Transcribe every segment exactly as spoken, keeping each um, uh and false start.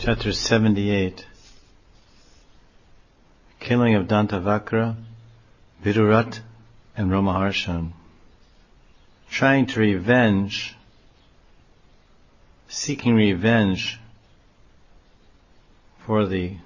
Chapter seventy-eight. Killing of Dantavakra, Vidurat, and Romaharshan. Trying to revenge, seeking revenge for the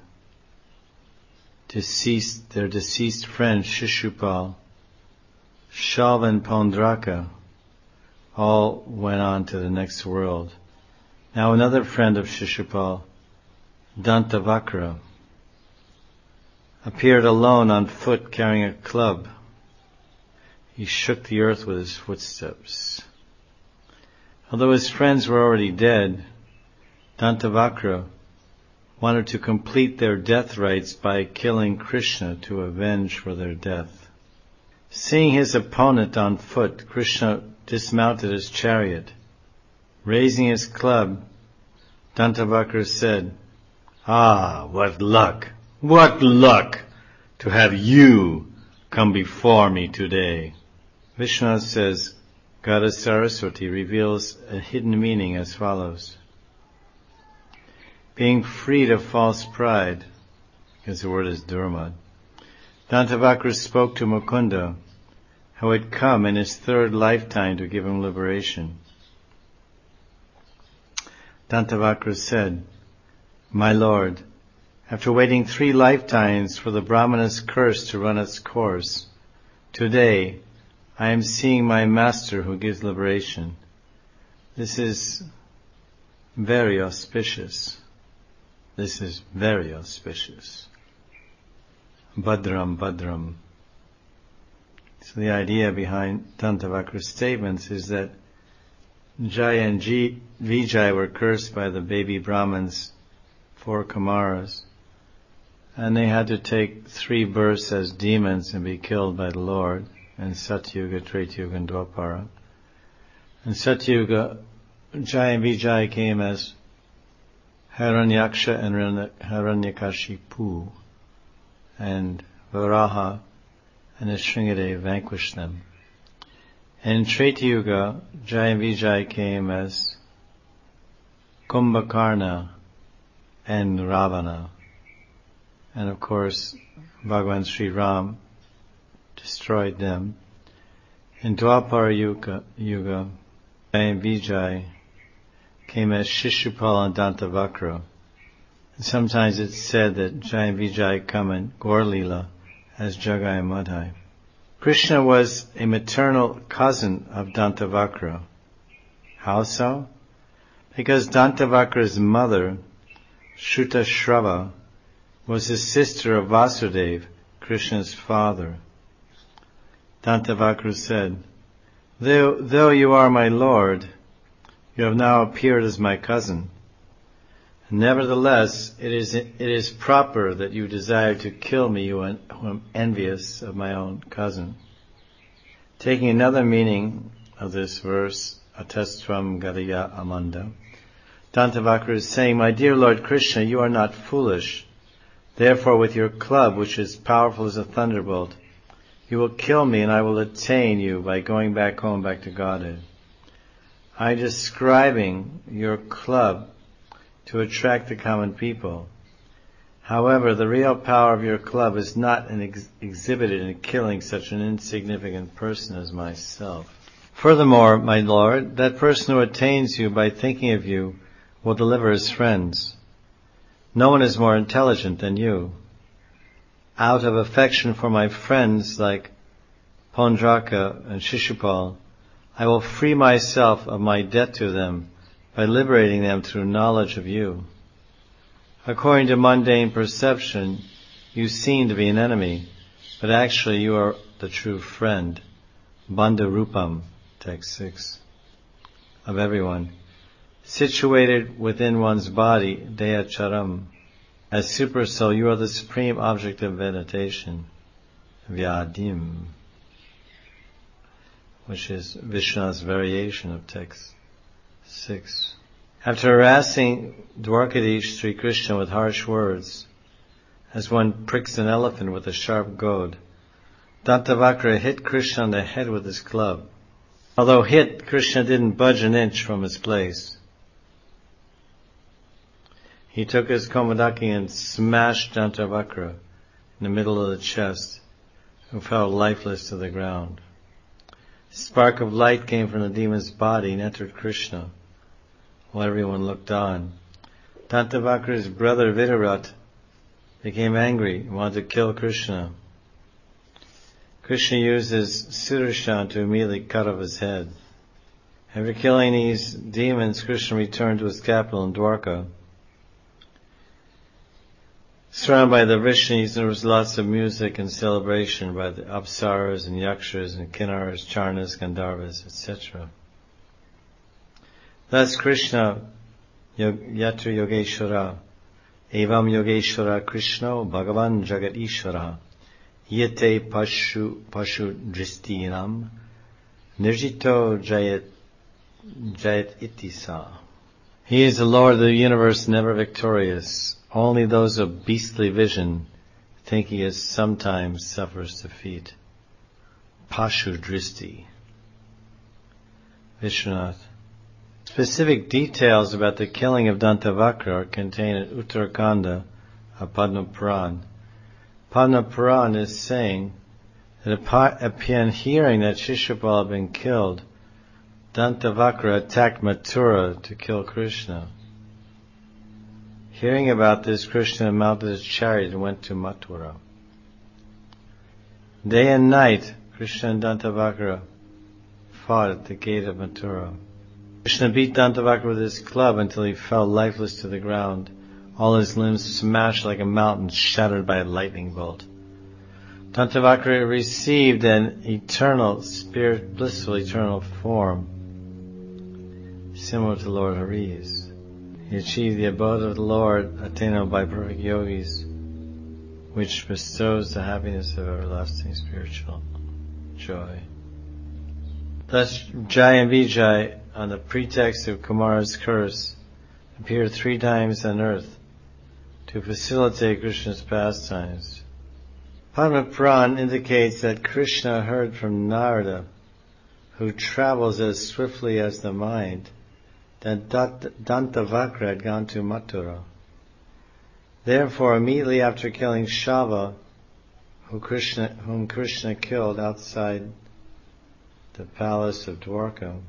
deceased, their deceased friend Shishupal, Shalva and Pondraka all went on to the next world. Now another friend of Shishupal, Dantavakra, appeared alone on foot carrying a club. He shook the earth with his footsteps. Although his friends were already dead, Dantavakra wanted to complete their death rites by killing Krishna to avenge for their death. Seeing his opponent on foot, Krishna dismounted his chariot. Raising his club, Dantavakra said, "Ah, what luck, what luck to have you come before me today." Vishwanath says, Goddess Saraswati reveals a hidden meaning as follows. Being freed of false pride, because the word is Durmad, Dantavakra spoke to Mukunda, who had come in his third lifetime to give him liberation. Dantavakra said, "My lord, after waiting three lifetimes for the Brahmana's curse to run its course, today I am seeing my master who gives liberation. This is very auspicious. This is very auspicious. Badram, Badram." So the idea behind Dantavakra's statements is that Jaya and G- Vijay were cursed by the baby Brahmins, four Kumaras, and they had to take three births as demons and be killed by the Lord in Satyuga, Tretyuga, and Dwapara. In Satyuga, Jaya and Vijay came as Hiranyaksha and Hiranyakashipu, and Varaha and Sringadev vanquished them. In Tretyuga, Jaya and Vijay came as Kumbhakarna and Ravana. And of course, Bhagavan Sri Ram destroyed them. In Dwapara Yuga, Yuga, Jaya and Vijay came as Shishupal and Dantavakra. And sometimes it's said that Jaya and Vijay come in Gaur Leela as Jagai and Madhai. Krishna was a maternal cousin of Dantavakra. How so? Because Dantavakra's mother, Shrutashrava, was the sister of Vasudeva, Krishna's father. Dantavakra said, though, though you are my lord, you have now appeared as my cousin. Nevertheless, it is it is proper that you desire to kill me, who am envious of my own cousin. Taking another meaning of this verse, Atestvam Gadaya Amanda, Dantavakra is saying, my dear Lord Krishna, you are not foolish. Therefore, with your club, which is powerful as a thunderbolt, you will kill me and I will attain you by going back home, back to Godhead. I am describing your club to attract the common people. However, the real power of your club is not an ex- exhibited in killing such an insignificant person as myself. Furthermore, my lord, that person who attains you by thinking of you will deliver his friends. No one is more intelligent than you. Out of affection for my friends like Pondraka and Shishupal, I will free myself of my debt to them by liberating them through knowledge of you. According to mundane perception, you seem to be an enemy, but actually you are the true friend, Bandha Rupam, text six, of everyone, situated within one's body, Deha Charam. As Supersoul, you are the supreme object of meditation, Vyadim, which is Vishnu's variation of text six. After harassing Dwarkadish Sri Krishna with harsh words, as one pricks an elephant with a sharp goad, Dantavakra hit Krishna on the head with his club. Although hit, Krishna didn't budge an inch from his place. He He took his Komodaki and smashed Dantavakra in the middle of the chest, who fell lifeless to the ground. A spark of light came from the demon's body and entered Krishna, while everyone looked on. Dantavakra's brother Vidurat became angry and wanted to kill Krishna. Krishna used his Sudarshan to immediately cut off his head. After killing these demons, Krishna returned to his capital in Dwarka. Surrounded by the Vrishnis, there was lots of music and celebration by the Apsaras and Yakshas and Kinnaras, Charnas, Gandharvas, et cetera. Thus Krishna, Yatra Yogeshwara, Evam Yogeshwara Krishna, Bhagavan Jagat Ishvara, Yete Pashu Pashu Dristinam, Nirjito Jayat Jayat Itisa. He is the Lord of the universe, never victorious. Only those of beastly vision think he is sometimes suffers defeat. Pashu Dristi. Vishwanath. Specific details about the killing of Dantavakra are contained in Uttarakhanda of Padma Puran. Padma Puran is saying that upon hearing that Shishupal had been killed, Dantavakra attacked Mathura to kill Krishna. Hearing about this, Krishna mounted his chariot and went to Mathura. Day and night, Krishna and Dantavakra fought at the gate of Mathura. Krishna beat Dantavakra with his club until he fell lifeless to the ground, all his limbs smashed like a mountain shattered by a lightning bolt. Dantavakra received an eternal, spirit, blissful eternal form, similar to Lord Hari's. He achieved the abode of the Lord, attainable by perfect yogis, which bestows the happiness of everlasting spiritual joy. Thus, Jai and Vijay, on the pretext of Kumara's curse, appeared three times on earth to facilitate Krishna's pastimes. Padma Puran indicates that Krishna heard from Narada, who travels as swiftly as the mind, that Dantavakra had gone to Mathura. Therefore, immediately after killing Shava, who Krishna, whom Krishna killed outside the palace of Dwarka,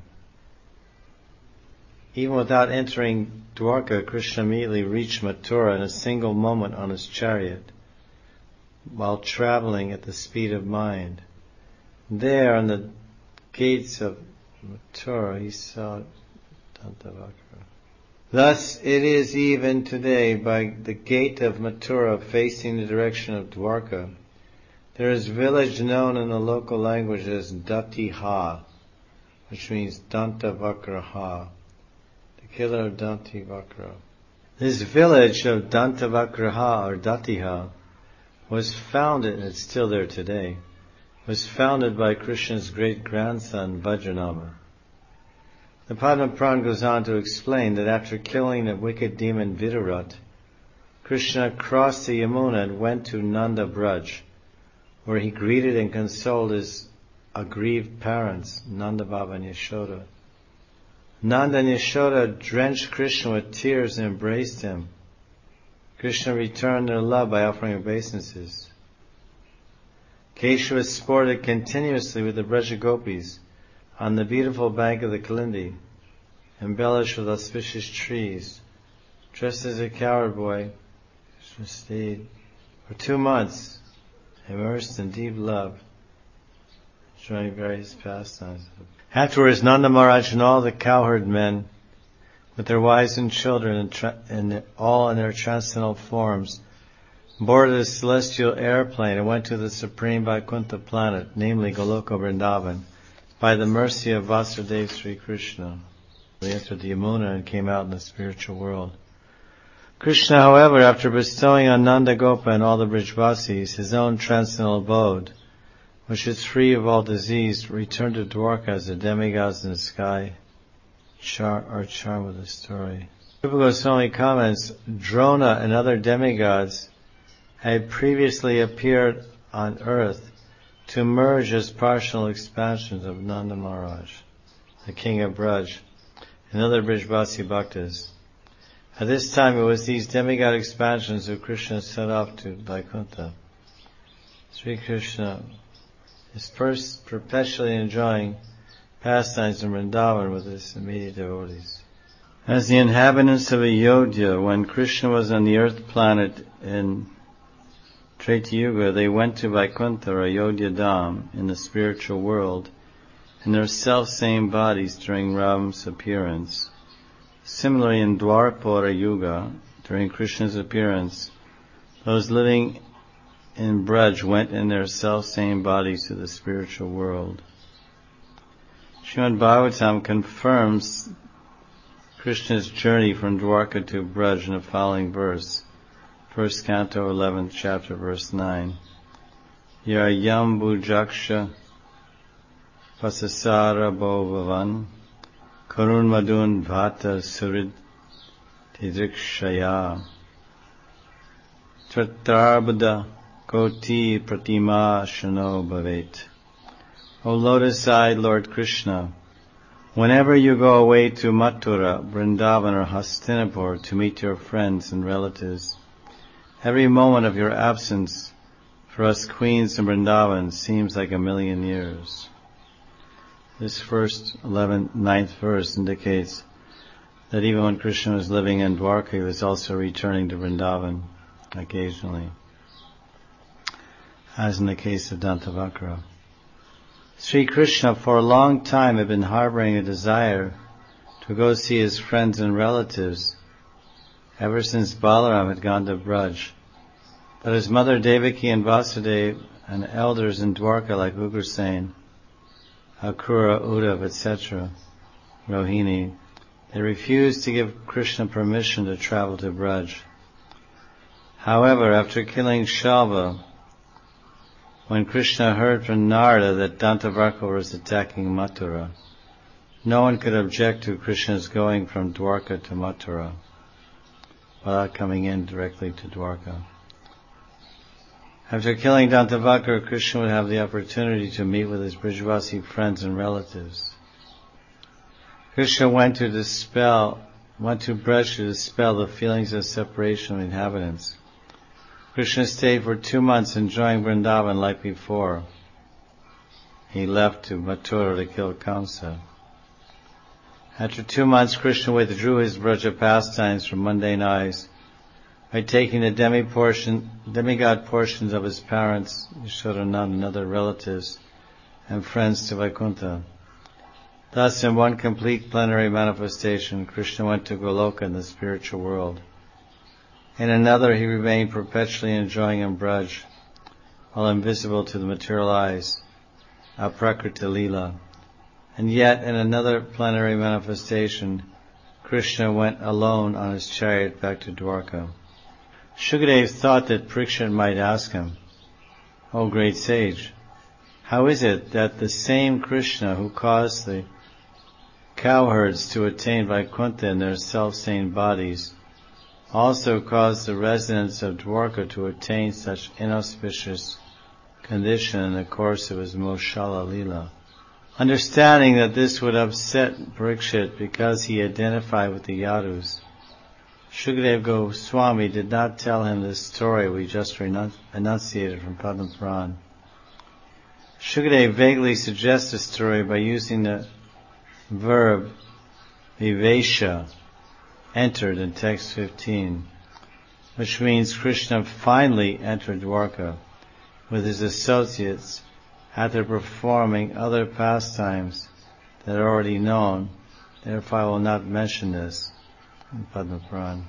even without entering Dwarka, Krishna immediately reached Mathura in a single moment on his chariot, while traveling at the speed of mind. There, on the gates of Mathura, he saw Dantavakra. Thus it is even today by the gate of Mathura facing the direction of Dwarka. There is a village known in the local language as Datiha, which means Dantavakra Ha, the killer of Dantavakra. This village of Dantavakra Ha, or Datiha, was founded, and it's still there today, was founded by Krishna's great-grandson Vajranama. The Padma Puran goes on to explain that after killing the wicked demon Vidurat, Krishna crossed the Yamuna and went to Nanda Braj, where he greeted and consoled his aggrieved parents, Nanda Baba and Yashoda. Nanda and Yashoda drenched Krishna with tears and embraced him. Krishna returned their love by offering obeisances. Keshava sported continuously with the Braja Gopis on the beautiful bank of the Kalindi, embellished with auspicious trees. Dressed as a cowherd boy, Krishna stayed for two months, immersed in deep love, enjoying various pastimes. Afterwards, Nanda Maharaj and all the cowherd men, with their wives and children, and, tra- and all in their transcendental forms, boarded a celestial airplane and went to the supreme Vaikuntha planet, namely Goloka Vrindavan, by the mercy of Vasudeva Sri Krishna. They entered the Yamuna and came out in the spiritual world. Krishna, however, after bestowing on Nanda Gopa and all the Brijvasis his own transcendental abode, which is free of all disease, returned to Dwarka as the demigods in the sky. Char- our charm of the story. Rupa Goswami comments, Drona and other demigods had previously appeared on earth to emerge as partial expansions of Nanda Maharaj, the king of Braj, and other Brijvasi Bhaktas. At this time it was these demigod expansions who Krishna set off to Vaikuntha. Sri Krishna is first perpetually enjoying pastimes in Vrindavan with his immediate devotees. As the inhabitants of Ayodhya, when Krishna was on the earth planet in Treta Yuga, they went to Vaikuntha or Ayodhya Dham in the spiritual world in their self-same bodies during Ram's appearance. Similarly, in Dwapara Yuga, during Krishna's appearance, those living in Braj went in their self-same bodies to the spiritual world. Srimad Bhagavatam confirms Krishna's journey from Dwarka to Braj in the following verse. First canto, eleventh chapter, verse nine. Ya Yambujaksha Vasasara Bhovavan Karun Madun Bhata Surid Tidrikshaya Tratarbada Koti Pratima Shano Bhavet. O lotus-eyed Lord Krishna, whenever you go away to Mathura, Vrindavan or Hastinapur to meet your friends and relatives, every moment of your absence for us queens in Vrindavan seems like a million years. This first eleventh, ninth verse indicates that even when Krishna was living in Dwarka, he was also returning to Vrindavan occasionally, as in the case of Dantavakra. Sri Krishna for a long time had been harboring a desire to go see his friends and relatives ever since Balaram had gone to Braj. But his mother Devaki and Vasudeva and elders in Dwarka like Ugrasen, Akura, Uddhav, et cetera, Rohini, they refused to give Krishna permission to travel to Braj. However, after killing Shalva, when Krishna heard from Narada that Dantavarka was attacking Mathura, no one could object to Krishna's going from Dwarka to Mathura without coming in directly to Dwarka. After killing Dantavarka, Krishna would have the opportunity to meet with his Brijvasi friends and relatives. Krishna went to dispel, went to Braj to dispel the feelings of separation of the inhabitants. Krishna stayed for two months enjoying Vrindavan like before. He left to Mathura to kill Kamsa. After two months, Krishna withdrew his Braja pastimes from mundane eyes by taking the demi portion, demigod portions of his parents, Yashodananda and other relatives, and friends to Vaikuntha. Thus, in one complete plenary manifestation, Krishna went to Goloka in the spiritual world. In another, he remained perpetually enjoying in Braj, while invisible to the material eyes, Aprakrita Leela. And yet, in another plenary manifestation, Krishna went alone on his chariot back to Dwarka. Shukadeva thought that Parikshit might ask him, O great sage, how is it that the same Krishna who caused the cowherds to attain Vaikuntha in their self-same bodies also caused the residents of Dwarka to attain such inauspicious condition in the course of his Moshala Leela? Understanding that this would upset Parikshit because he identified with the Yadus, Shukadeva Goswami did not tell him this story we just renunci- enunciated from Padma Puran. Shukadeva vaguely suggests the story by using the verb vivesha, entered in text fifteen, which means Krishna finally entered Dwarka with his associates after performing other pastimes that are already known. Therefore I will not mention this in Padma Puran.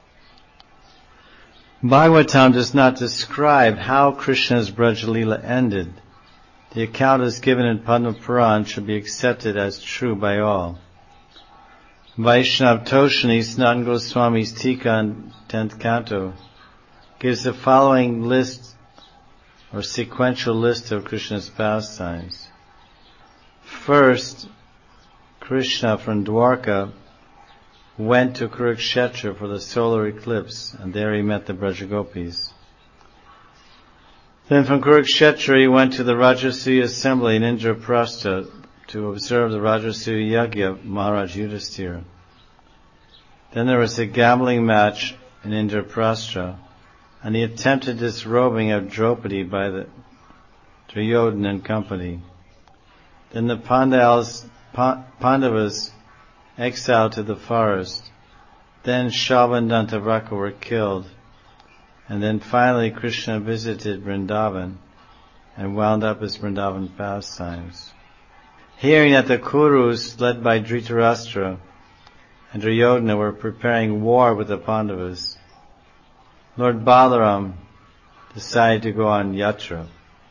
Bhagavatam does not describe how Krishna's Braja Leela ended. The account as given in Padma Puran should be accepted as true by all. Vaishnav Toshani, Sanatana Goswami's Tika in tenth canto, gives the following list or sequential list of Krishna's pastimes. First, Krishna from Dwarka went to Kurukshetra for the solar eclipse, and there he met the Brajagopis. Then from Kurukshetra he went to the Rajasuya assembly in Indraprastha to observe the Rajasuya Yagya of Maharaj Yudhisthira. Then there was a gambling match in Indraprastha, and the attempted disrobing of Draupadi by the Duryodhana and company. Then the Pandavas, Pandavas exiled to the forest. Then Shalva and Dantavakra were killed. And then finally Krishna visited Vrindavan and wound up his Vrindavan pastimes. Hearing that the Kurus, led by Dhritarashtra and Duryodhana, were preparing war with the Pandavas, Lord Balaram decided to go on yatra.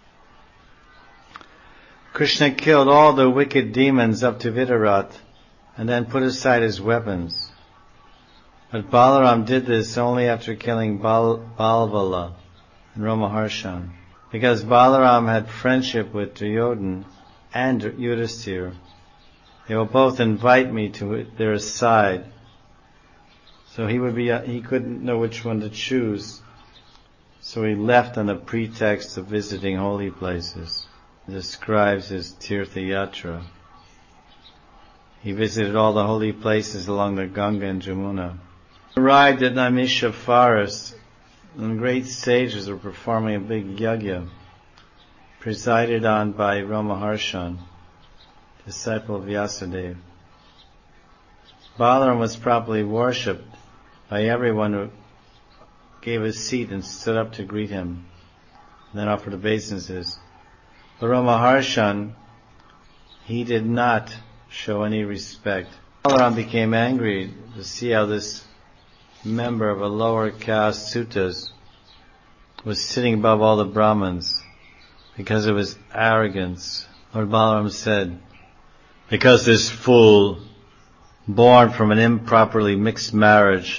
Krishna killed all the wicked demons up to Vidarath and then put aside his weapons. But Balaram did this only after killing Bal- Balvala and Romaharshan. Because Balaram had friendship with Duryodhana and Yudhisthira, they will both invite me to their side. So he would be, he couldn't know which one to choose. So he left on the pretext of visiting holy places. He describes his Tirtha Yatra. He visited all the holy places along the Ganga and Jamuna. Arrived at Naimisha forest, and great sages were performing a big yajna, presided on by Romaharshan, disciple of Vyasadeva. Balaram was properly worshipped by everyone who gave a seat and stood up to greet him, and then offered obeisances. But Romaharshan, he did not show any respect. Balaram became angry to see how this member of a lower caste Sutas was sitting above all the Brahmins because of his arrogance. Lord Balaram said, because this fool, born from an improperly mixed marriage,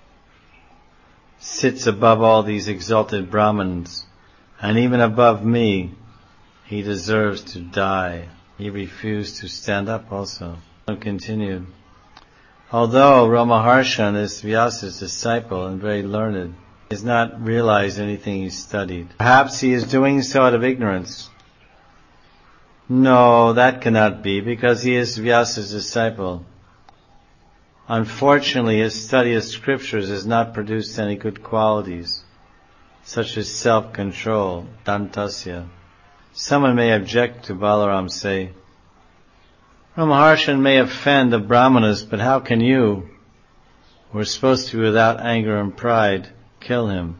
sits above all these exalted Brahmins, and even above me, he deserves to die. He refused to stand up also. And continued, although Romaharshan is Vyasa's disciple and very learned, he has not realized anything he studied. Perhaps he is doing so out of ignorance. No, that cannot be, because he is Vyasa's disciple. Unfortunately, his study of scriptures has not produced any good qualities, such as self-control, dantasya. Someone may object to Balaram, say, Romaharshan may offend the Brahmanas, but how can you, who are supposed to be without anger and pride, kill him?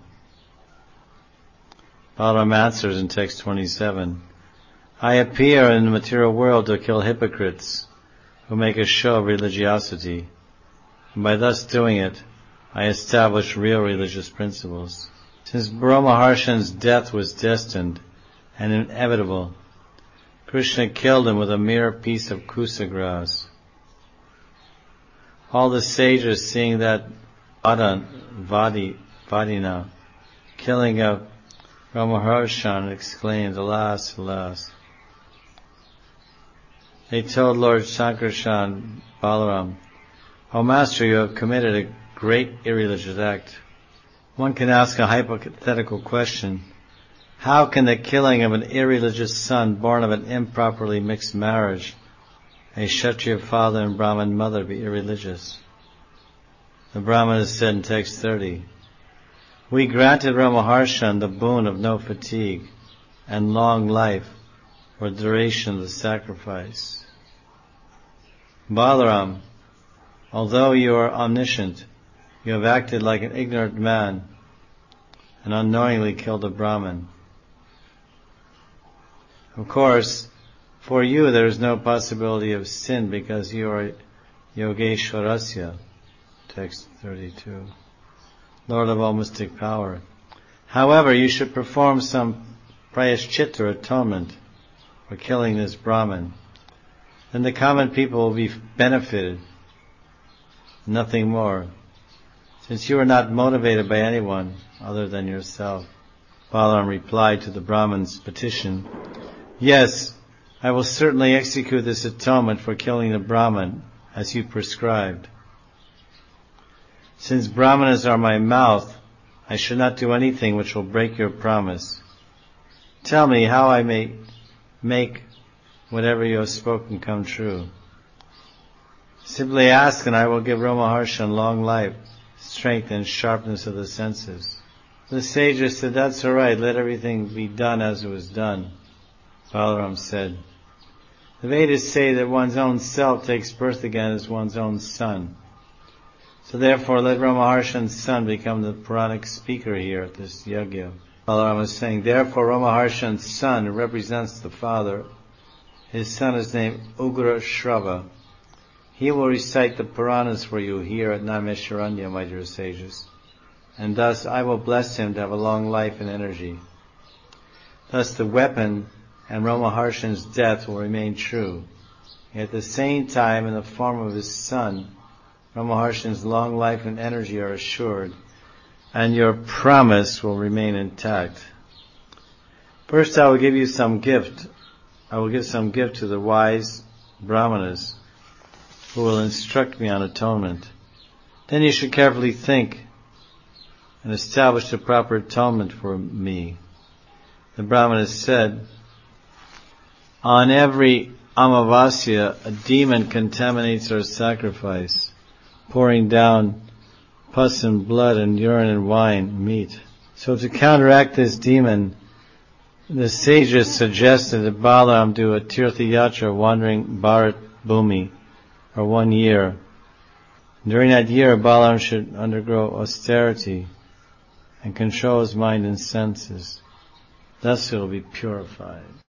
Balaram answers in text twenty-seven, I appear in the material world to kill hypocrites who make a show of religiosity, and by thus doing it, I establish real religious principles. Since Romaharshan's death was destined and inevitable, Krishna killed him with a mere piece of kusa grass. All the sages, seeing that Vadan, Vadi, Vadina, killing of Romaharshan, exclaimed, alas, alas. They told Lord Sankarshan, Balaram, O Master, you have committed a great irreligious act. One can ask a hypothetical question. How can the killing of an irreligious son born of an improperly mixed marriage, a Kshatriya father and Brahmin mother, be irreligious? The Brahmana said in text thirty, we granted Romaharshan the boon of no fatigue and long life for the duration of the sacrifice. Balaram, although you are omniscient, you have acted like an ignorant man and unknowingly killed a Brahmin. Of course, for you there is no possibility of sin because you are Yogeshwarasya, text thirty-two, Lord of all mystic power. However, you should perform some prayashchitta or atonement for killing this Brahmin. Then the common people will be benefited, nothing more, since you are not motivated by anyone other than yourself. Balaram replied to the Brahmin's petition, yes, I will certainly execute this atonement for killing the Brahmin as you prescribed. Since Brahmanas are my mouth, I should not do anything which will break your promise. Tell me how I may make whatever you have spoken come true. Simply ask and I will give Ramaharshan long life, strength and sharpness of the senses. The sages said, that's alright, let everything be done as it was done. Balaram said, the Vedas say that one's own self takes birth again as one's own son. So therefore let Ramaharshan's son become the Puranic speaker here at this yajna. Balaram was saying, therefore Ramaharshan's son represents the father. His son is named Ugra Shrava. He will recite the Puranas for you here at Naimesharanya, my dear sages. And thus I will bless him to have a long life and energy. Thus the weapon and Ramaharshan's death will remain true. At the same time, in the form of his son, Ramaharshan's long life and energy are assured, and your promise will remain intact. First I will give you some gift. I will give some gift to the wise brahmanas who will instruct me on atonement. Then you should carefully think and establish the proper atonement for me. The brahmanas said, on every Amavasya, a demon contaminates our sacrifice, pouring down pus and blood and urine and wine, meat. So to counteract this demon, the sages suggested that Balaram do a Tirtha Yatra wandering Bharat Bhumi for one year. During that year, Balaram should undergo austerity and control his mind and senses. Thus he will be purified.